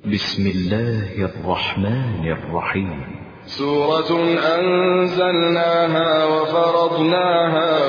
بسم الله الرحمن الرحيم. سورة أنزلناها وفرضناها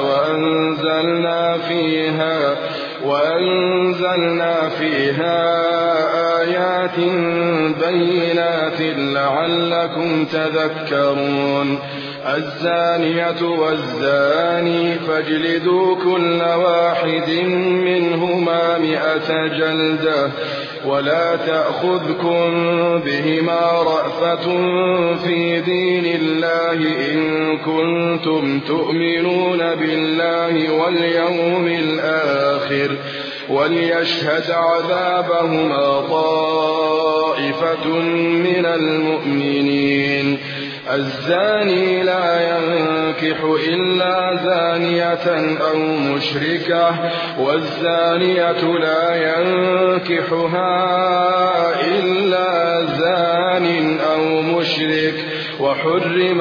وأنزلنا فيها آيات بينات لعلكم تذكرون. الزانية والزاني فاجلدوا كل واحد منهما 100 جلدة ولا تأخذكم بهما رأفة في دين الله إن كنتم تؤمنون بالله واليوم الآخر وليشهد عذابهما طائفة من المؤمنين. الزاني لا ينكح إلا زانية أو مشركة والزانية لا ينكحها إلا زان أو مشرك وحرم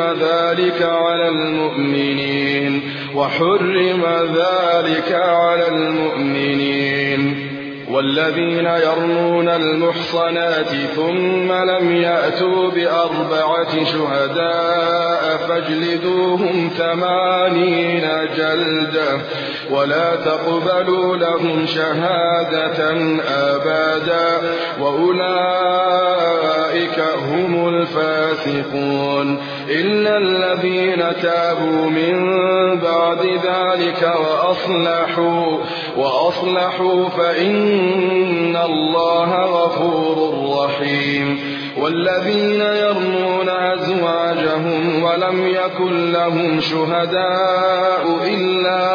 ذلك على المؤمنين. والذين يرمون المحصنات ثم لم يأتوا ب4 شهداء فاجلدوهم 80 جلدة ولا تقبلوا لهم شهادة أبدا وأولئك هم الفاسقون. إلا الذين تابوا من بعد ذلك وأصلحوا فإن الله غفور رحيم. والذين يرمون أزواجهم ولم يكن لهم شهداء إلا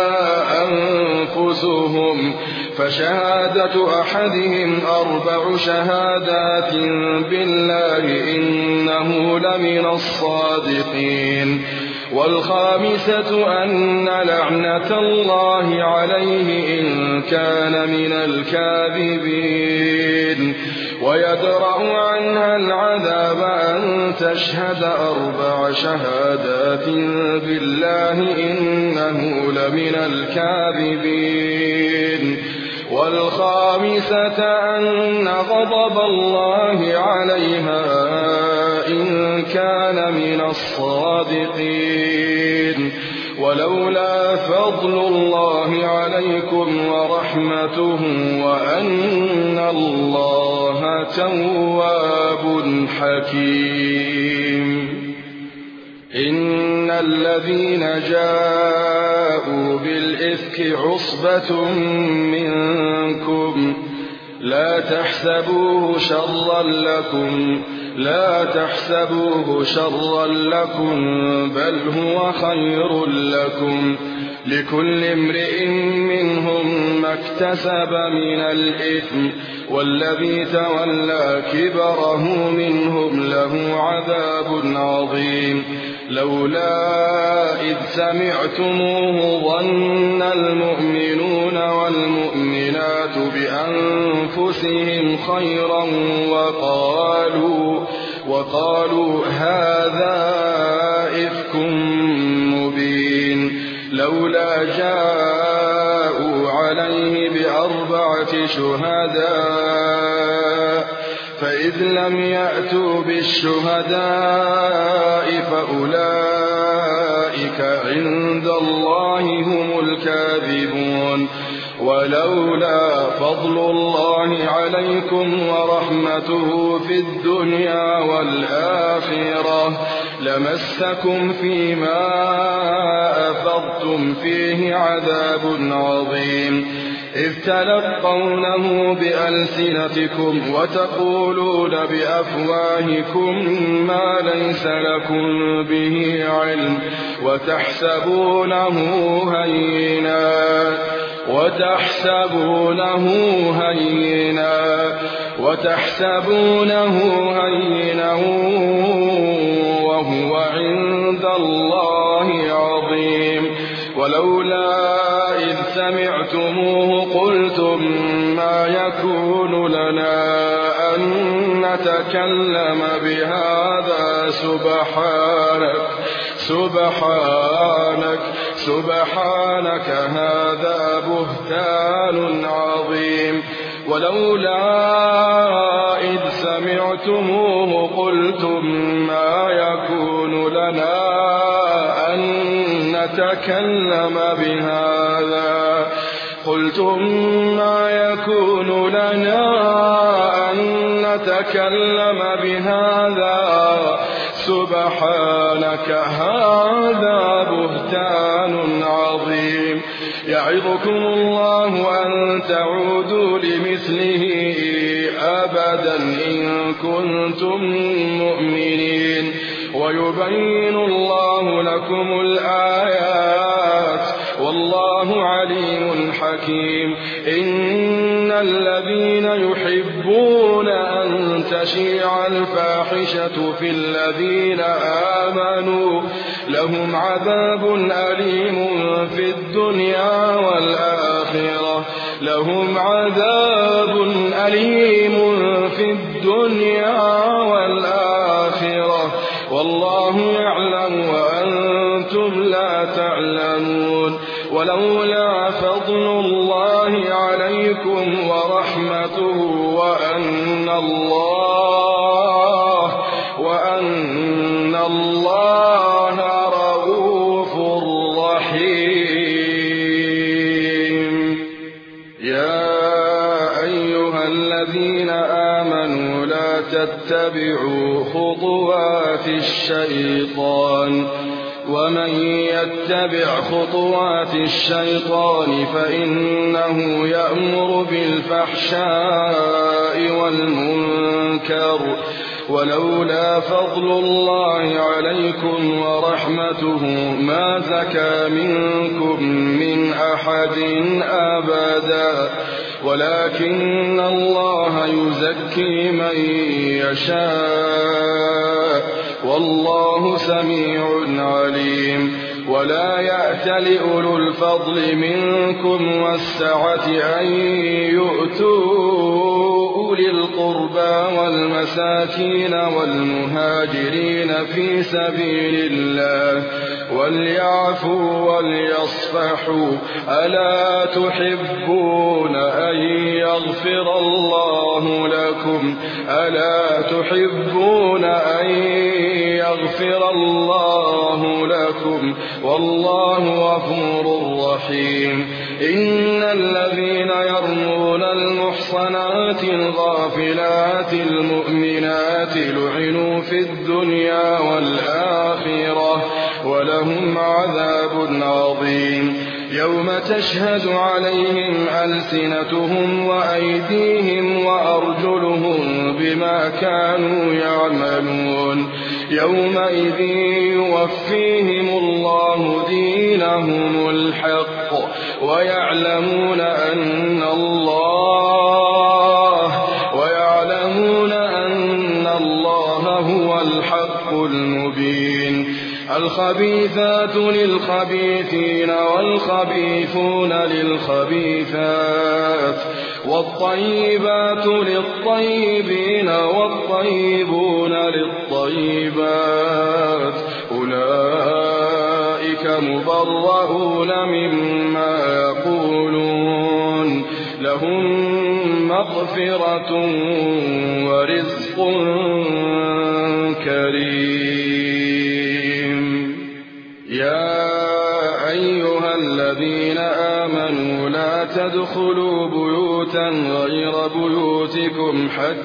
أنفسهم فشهادة أحدهم 4 شهادات بالله إنه لمن الصادقين. والخامسة أن لعنة الله عليه إن كان من الكاذبين. ويدرأ عنها العذاب أن تشهد 4 شهادات بالله إنه لمن الكاذبين. والخامسة أن غضب الله عليها إن كان من الصادقين. ولولا فضل الله عليكم ورحمته وأن الله تواب حكيم. إن الذين جاءوا بالإفك عصبة منكم لا تحسبوه شرا لكم بل هو خير لكم. لكل امرئ منهم ما اكتسب من الإثم والذي تولى كبره منهم له عذاب عظيم. لولا إذ سمعتموه ظن المؤمنون والمؤمنات بأنفسهم خيرا وقالوا هذا إفك مبين. لولا جاءوا عليه ب4 شهداء فإذ لم يأتوا بالشهداء فأولئك عند الله هم الكاذبون. ولولا فضل الله عليكم ورحمته في الدنيا والآخرة لمسكم فيما أفضتم فيه عذاب عظيم. إذ تلقونه بألسنتكم وتقولون بأفواهكم ما ليس لكم به علم وتحسبونه هينا وهو عند الله عظيم. ولولا إذ سمعتموه قلتم ما يكون لنا أن نتكلم بهذا سبحانك هذا بهتان عظيم. ولولا إذ سمعتموه قلتم ما يكون لنا أن نتكلم بهذا سبحانك هذا بهتان عظيم يعظكم الله أن تعودوا لمثله أبدا إن كنتم مؤمنين ويبين الله لكم الآيات والله عليم حكيم إن الذين يحبون أن تشيع الفاحشة في الذين آمنوا لهم عذاب أليم في الدنيا والآخرة والله يعلم وأنتم لا تعلمون ولولا فضل الله عليكم ورحمته وأن الله رؤوف رحيم يا أيها الذين آمنوا لا تتبعوا خطوات الشيطان ومن يتبع خطوات الشيطان فإنه يأمر بالفحشاء والمنكر ولولا فضل الله عليكم ورحمته ما زكى منكم من أحد أبدا ولكن الله يزكي من يشاء والله سميع عليم ولا يأتل أولو الفضل منكم والسعة أن يؤتوا أولي القربى والمساكين والمهاجرين في سبيل الله وليعفوا وليصفحوا ألا تحبون أن يغفر الله لكم والله غفور رحيم إن الذين يرمون المحصنات الغافلات المؤمنات لعنوا في الدنيا والآخرة ولهم عذاب عظيم يوم تشهد عليهم ألسنتهم وأيديهم وأرجلهم بما كانوا يعملون يومئذ يوفيهم الله دينهم الحق ويعلمون أن الله هو الحق المبين الخبيثات للخبيثين والخبيثون للخبيثات والطيبات للطيبين والطيبون للطيبات أولئك مبرؤون مما يقولون لهم مغفرة ورزق كريم يا أيها الذين آمنوا لا تدخلوا بيوتا غير بيوتكم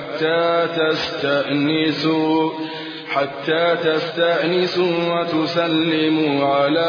حتى تستأنسوا وتسلموا على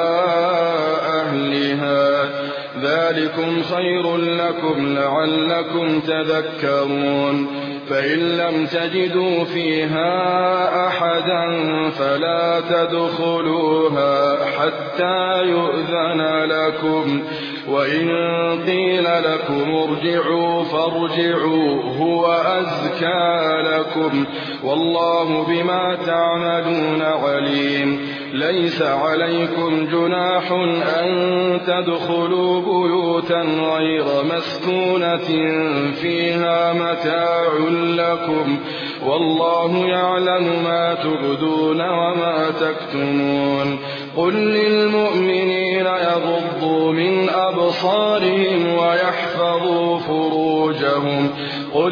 أهلها ذلكم خير لكم لعلكم تذكرون فإن لم تجدوا فيها أحدا فلا تدخلوها حتى يؤذن لكم وإن قيل لكم ارجعوا فارجعوا هو أزكى لكم والله بما تعملون عليم ليس عليكم جناح أن تدخلوا بيوتا غير مسكونة فيها متاع لكم والله يعلم ما تبدون وما تكتمون قل للمؤمنين يغضوا من أبصارهم أبصارهم ويحفظوا فروجهم قل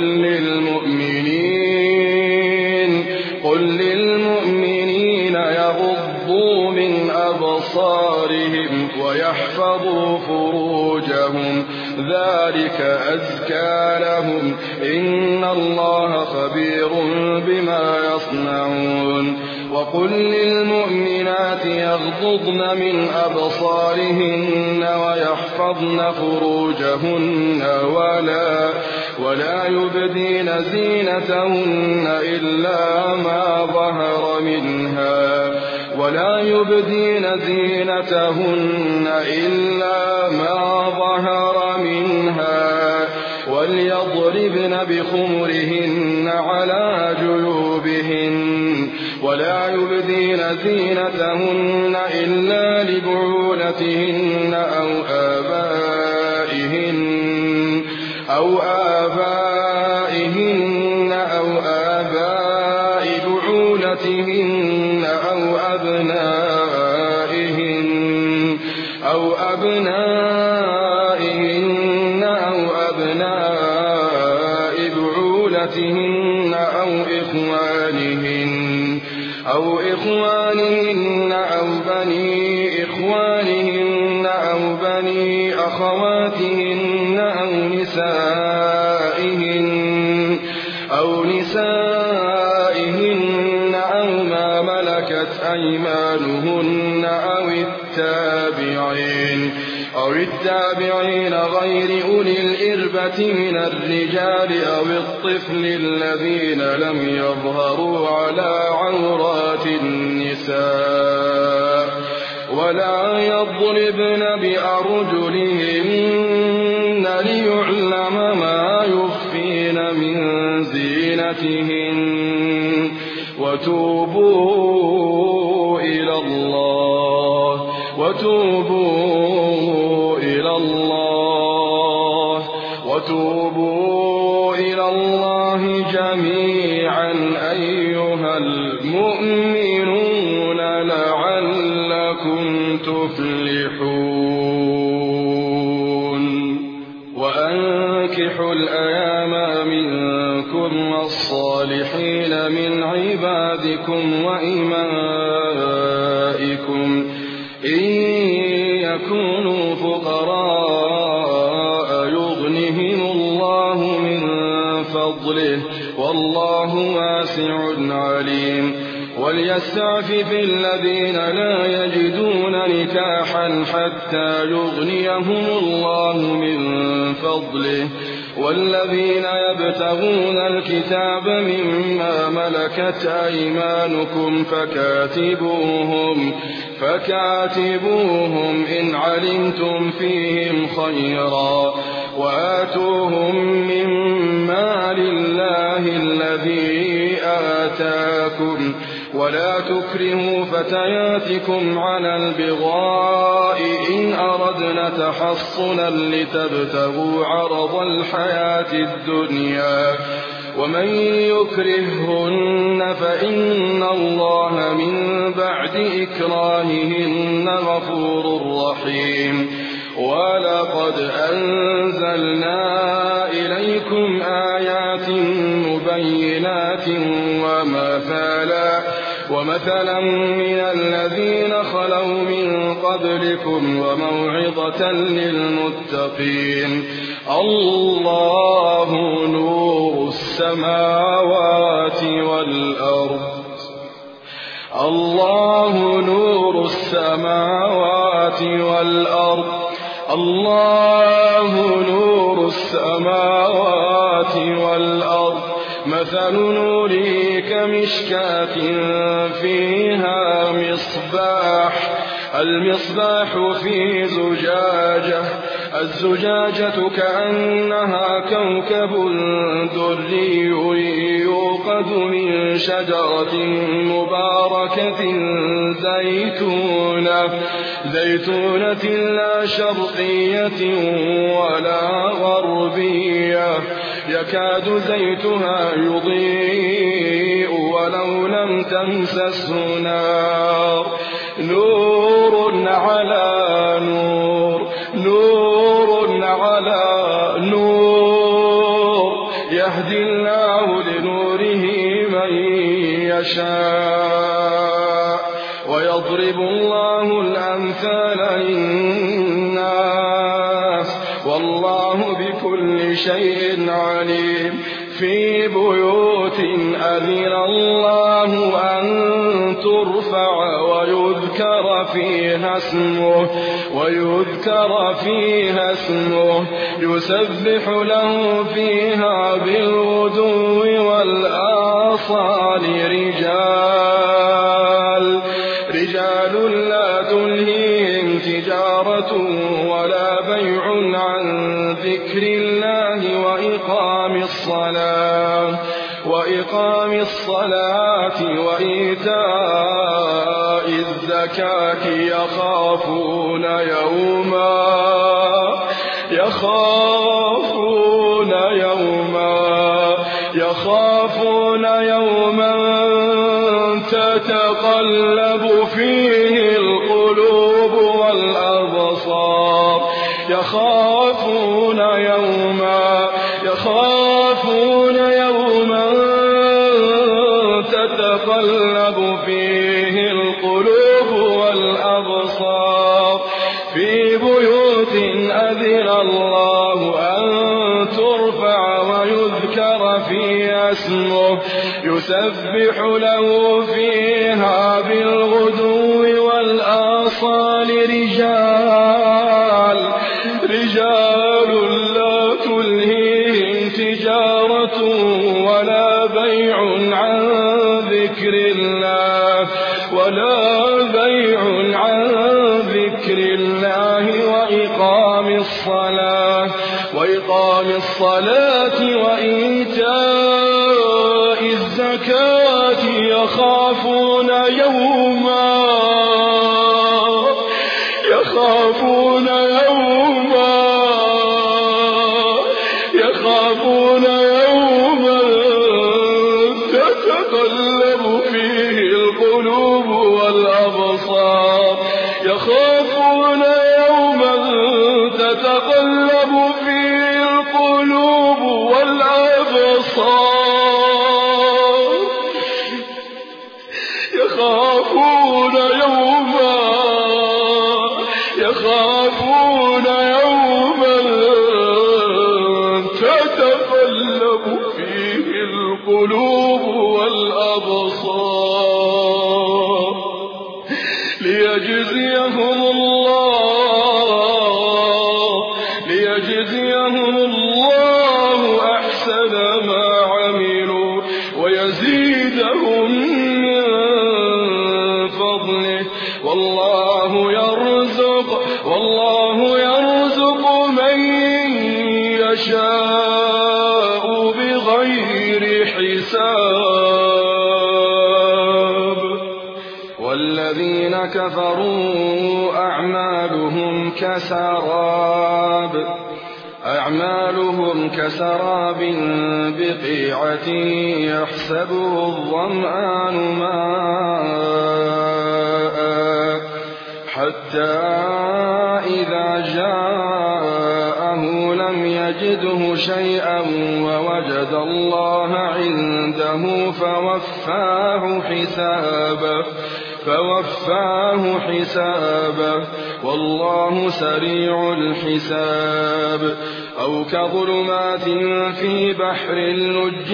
للمؤمنين يغضوا من أبصارهم ويحفظوا فروجهم ذلك أزكى لهم إن الله خبير بما يصنعون وقل للمؤمنات يغضضن من أبصارهن ويحفظن فروجهن ولا يبدين زينتهن إلا ما ظهر منها وليضربن بخمرهن على جيوبهن ولا يبدين زينتهن إلا لبعولتهن أو آبائهن أو آباء بعولتهن أو أبنائهن أو أبناء بعولتهن أو إخوانهن أو بني إخوانهن أو بني أخواتهن أو نسائهن أو ما ملكت أيمانهن أو التابعين غير أولي الإربة من الرجال أو الطفل الذين لم يظهروا على عورات النساء ولا يضربن بأرجلهن ليعلم ما يخفين من زينتهن وتوبوا إلى الله جميعا أيها المؤمنون لعلكم تفلحون وأنكحوا الأيام منكم والصالحين من عبادكم وإمائكم إن يكونوا فقراء يغنهم الله من فضله والله واسع عليم وليستعفف الذين لا يجدون نكاحا حتى يغنيهم الله من فضله والذين يبتغون الكتاب مما ملكت أيمانكم فكاتبوهم إن علمتم فيهم خيرا وآتوهم مما لله الذي آتاكم ولا تكرهوا فتياتكم على البغاء إن أردنا تحصنا لتبتغوا عرض الحياة الدنيا ومن يكرههن فإن الله من بعد إكراههن غفور رحيم ولقد أنزلنا إليكم آيات مبينات ومثلا من الذين خلوا من قبلكم وموعظة للمتقين الله نور السماوات والأرض مثل نوره كمشكاة فيها المصباح في زجاجة الزجاجة كأنها كوكب دري يوقد من شجرة مباركة زيتونة لا شرقية ولا غربية يكاد زيتها يضيء ولو لم تمسسه نار نور على نور لمن يشاء ويضرب الله الأمثال للناس والله بكل شيء عليم في بيوت أذن الله أن ترفع ويذكر فيها اسمه يسبح له فيها بالغدو والآصال رجال لا تلهيهم تجارة ولا بيع عن ذكر الله وإقام الصلاة وإيتاء الزكاة يخافون يوما تتقلب فيه القلوب والأبصار يخافون يوما تتقلب فيه القلوب والأبصار في بيوت أذن الله أن ترفع ويذكر فيها اسمه يسبح له فيها بالغدو والآصال رجال لا تلهيهم تجارة ولا بيع عن ذكر الله وإقام الصلاة وإيتاء الزكاة يخافون يوما تتقلب فيه القلوب والأبصار يخافون يوما تتقلب فيه القلوب والأبصار يخافون يوما تتقلب فيه القلوب والأبصار ليجزيهم الله أحسن ما عملوا ويزيدهم من فضله والله يرزق من يشاء بغير حساب والذين كفروا أعمالهم كسراب بقيعة يحسبه الظمآن ماء حتى إذا جاءه لم يجده شيئا ووجد الله عنده فوفاه حسابه والله سريع الحساب أو كظلمات في بحر اللج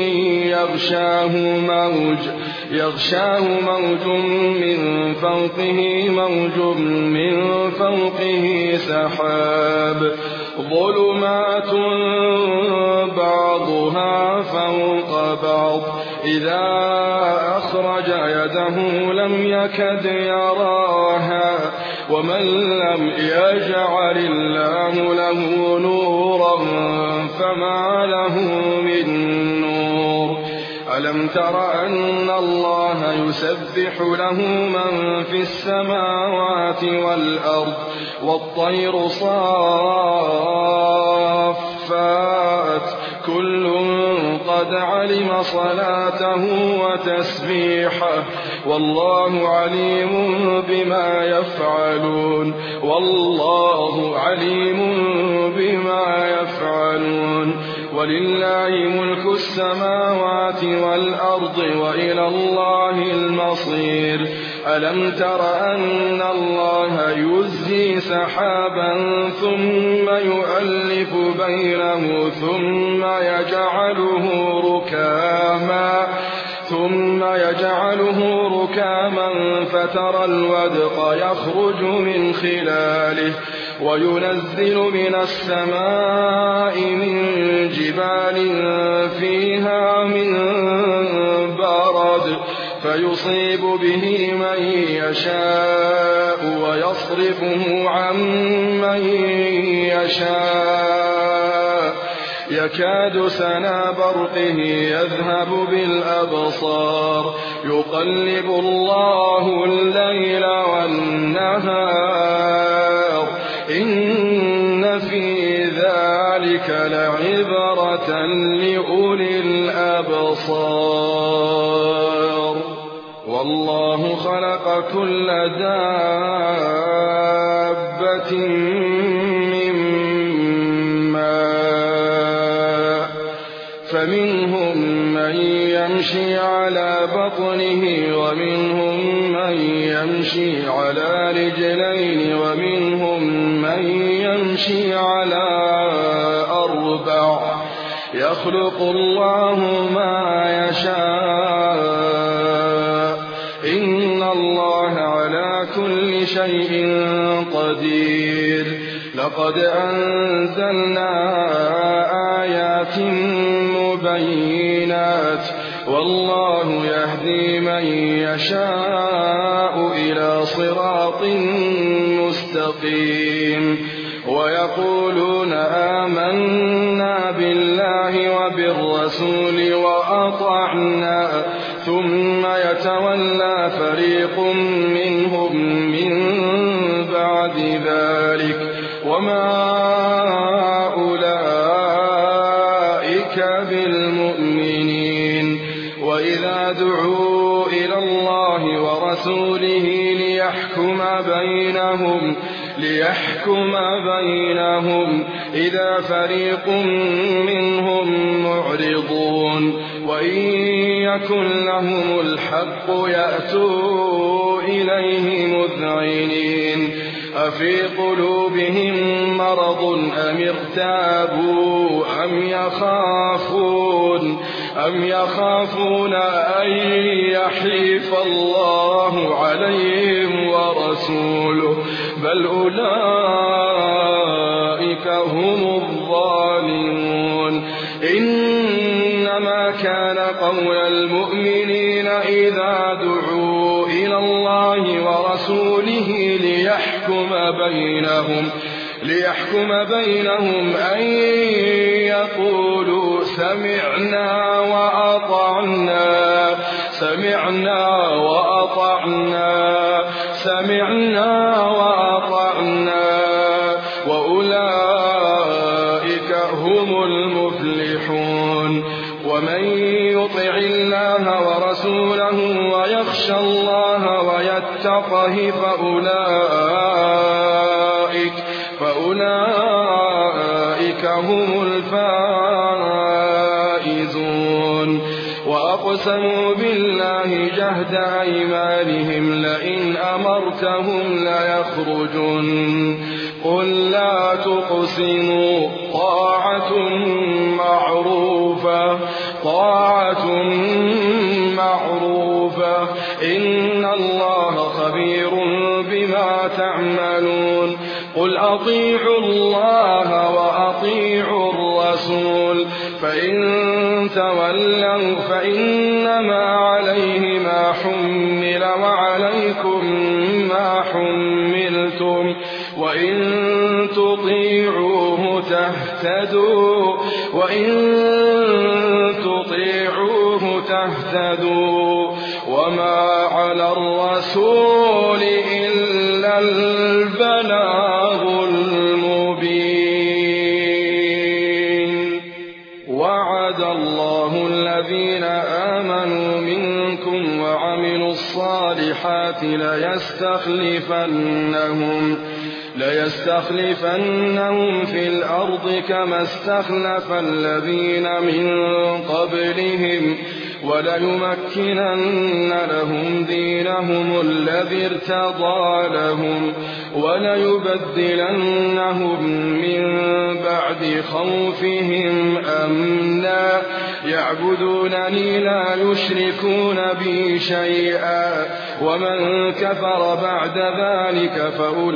يغشاه موج من فوقه سحاب ظلمات بعضها فوق بعض إذا أخرج يده لم يكد يراها ومن لم يجعل الله له نورا فما له من نور ألم تر أن الله يسبح له من في السماوات والأرض والطير صافات كل قد علم صلاته وتسبيحه والله عليم بما يفعلون ولله ملك السماوات والأرض وإلى الله المصير ألم تر أن الله يزجي سحابا ثم يؤلف بينه ثم يجعله ركاما فترى الودق يخرج من خلاله وينزل من السماء من جبال فيها من برد فيصيب به من يشاء ويصرفه عن من يشاء يكاد سنا برقه يذهب بالأبصار يقلب الله الليل والنهار إن في ذلك لعبرة لأولي الأبصار والله خلق كل دابة من ماء فمنهم من يمشي على بطنه ومنهم من يمشي على رجلين ومنهم من يمشي على أربع يخلق الله ما يشاء إن الله على كل شيء قدير لقد أنزلنا آيات مبينات والله يهدي من يشاء إلى صراط مستقيم ويقولون آمنا بالله وبالرسول وأطعنا ثم يتولى فريق منهم من بعد ذلك وما أولئك بالمؤمنين وإذا دعوا إلى الله ورسوله ليحكم بينهم إذا فريق منهم معرضون وإن يكن لهم الحق يأتوا إليه مذعنين أفي قلوبهم مرض أم ارتابوا أم يخافون أن يحيف الله عليهم ورسوله بل أولئك هم الظالمون إنما كان قول المؤمنين إذا دعوا إلى الله ورسوله ليحكم بينهم أن يقولوا سمعنا وأطعنا وأولئك هم المفلحون ومن يطع الله ورسوله ويخشى الله ويتقه فأولئك هم الفائزون وأقسموا بالله جهد أيمانهم لئن أمرتهم ليخرجن قل لا تقسموا طاعة معروفة إن الله خبير بما تعملون قل أطيعوا الله وأطيعوا الرسول فإن تولوا فإنما عليه ما حمل وعليكم ما حملتم وإن تطيعوه تهتدوا وما على الرسول إلا البلاغ المبين وعد الله الذين آمنوا منكم ليستخلفنهم في الأرض كما استخلف الذين من قبلهم وليمكنن لهم دينهم الذي ارتضى لهم وليبدلنهم من بعد خوفهم أمنا يعبدونني لا يشركون بي شيئا ومن كفر بعد ذلك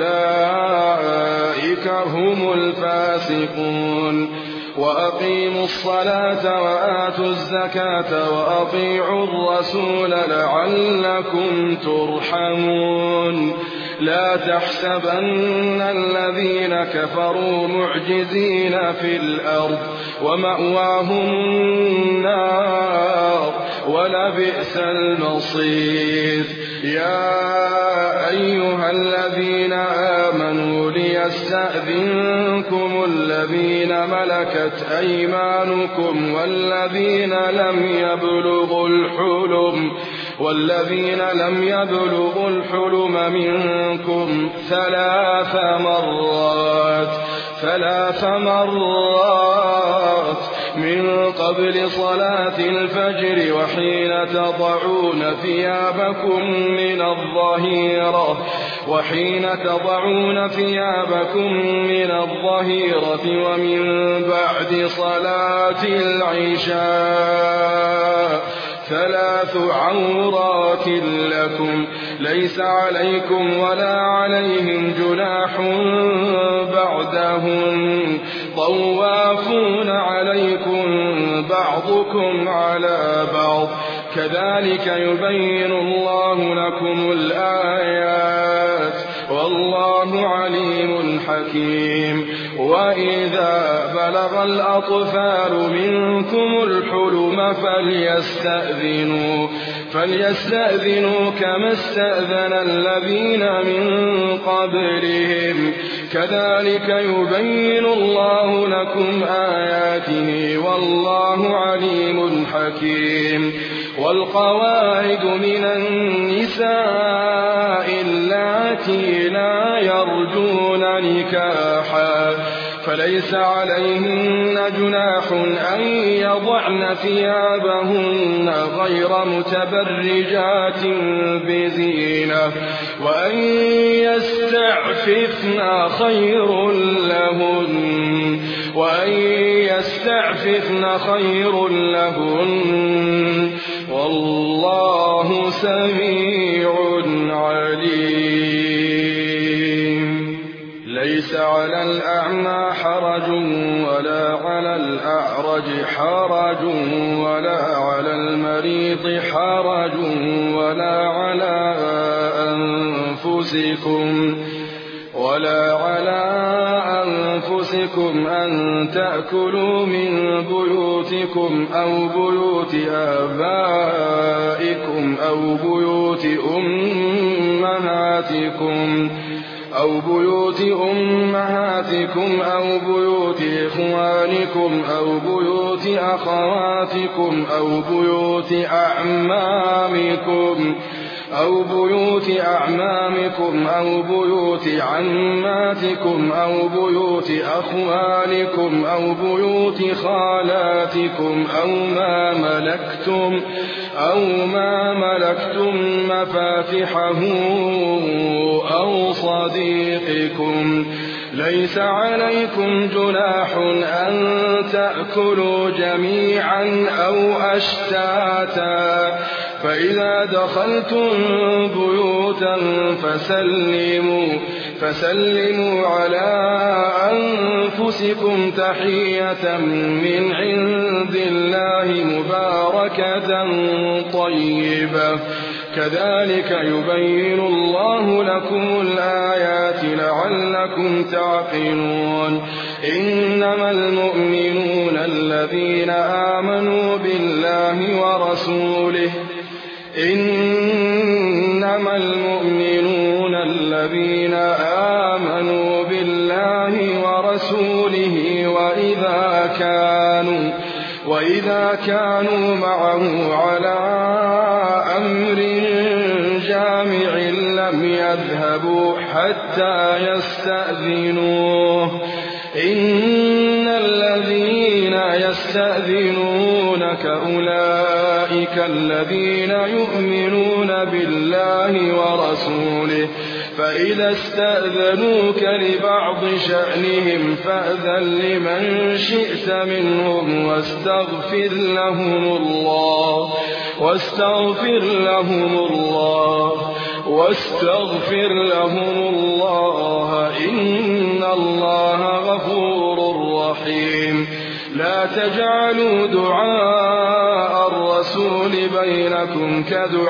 فأولئك هم الفاسقون وأقيموا الصلاة وآتوا الزكاة وأطيعوا الرسول لعلكم ترحمون لا تحسبن الذين كفروا معجزين في الأرض ومأواهم النار ولبئس المصير يا أيها الذين آمنوا ليستأذنكم الذين ملكت أيمانكم والذين لم يبلغوا الحلم منكم ثلاث مرات من قبل صلاة الفجر وحين تضعون ثيابكم من الظهيرة ومن بعد صلاة العشاء 3 عورات لكم ليس عليكم ولا عليهم جناح بعدهم طوافون عليكم بعضكم على بعض كذلك يبين الله لكم الآيات والله عليم حكيم وإذا بلغ الأطفال منكم الحلم فليستأذنوا كما استأذن الذين من قبلهم كذلك يبين الله لكم آياته والله عليم حكيم والقواعد من النساء اللاتي لا يرجون نكاحا فليس عليهن جناح أن يضعن ثيابهن غير متبرجات بزينة وأن يستعففن خير لهن والله سميع عليم ليس على الأعمى حرج ولا على الأعرج حرج ولا على المريض حرج ولا على أنفسكم أن تأكلوا من بيوتكم أو بيوت آبائكم أو بيوت أمهاتكم أو بيوت بيوت إخوانكم أو بيوت أخواتكم أو بيوت أعمامكم أو بيوت أعمامكم أو بيوت عماتكم أو بيوت أخوالكم أو بيوت خالاتكم أو ما ملكتم مفاتحه أو صديقكم ليس عليكم جناح أن تأكلوا جميعا أو أشتاتا فإذا دخلتم بيوتا فسلموا على أنفسكم تحية من عند الله مباركة طيبة كذلك يبين الله لكم الآيات لعلكم تعقلون إنما المؤمنون الذين آمنوا بالله ورسوله وإذا كانوا معه على أمر جامع لم يذهبوا حتى يستأذنوه إن الذين يستأذنونك أولئك الذين يؤمنون بالله ورسوله فإذا استأذنوك لبعض شأنهم فأذن لمن شئت منهم واستغفر لهم الله إن الله غفور رحيم لا تجعلوا دعاء الرسول بينكم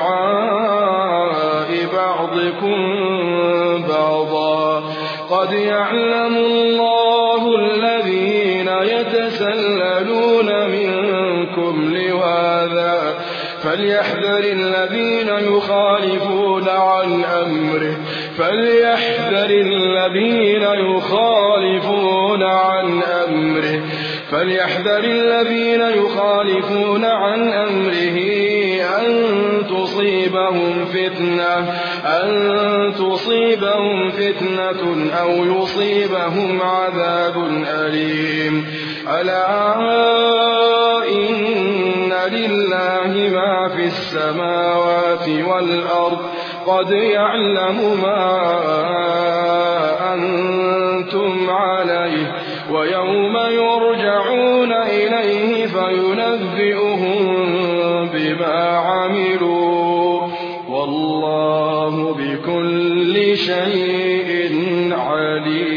كدعاء بعضكم بعضا قد يعلم الله الذين يتسللون منكم لواذا فليحذر الذين يخالفون عن أمره أن تصيبهم فتنة أو يصيبهم عذاب أليم ألا إن لله ما في السماوات والأرض قد يعلم ما أنتم عليه ويوم يرجعون إليه فينبئهم بما عملوا والله بكل شيء عليم